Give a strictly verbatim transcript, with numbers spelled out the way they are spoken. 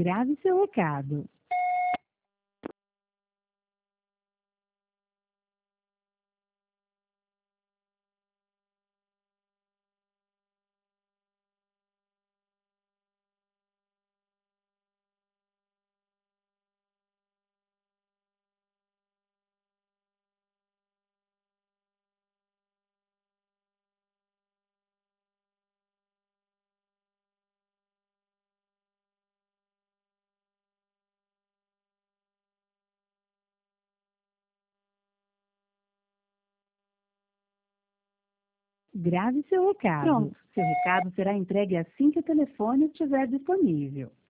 Grave seu recado. Grave seu recado. Pronto, seu recado será entregue assim que o telefone estiver disponível.